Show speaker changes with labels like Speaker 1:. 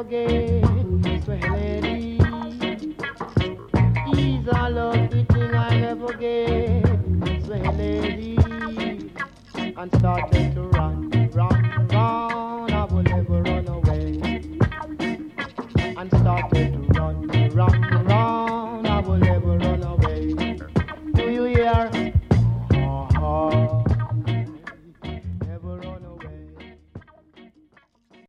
Speaker 1: forget. Swahili. He's a lovely thing I never forget. Swahili. And started to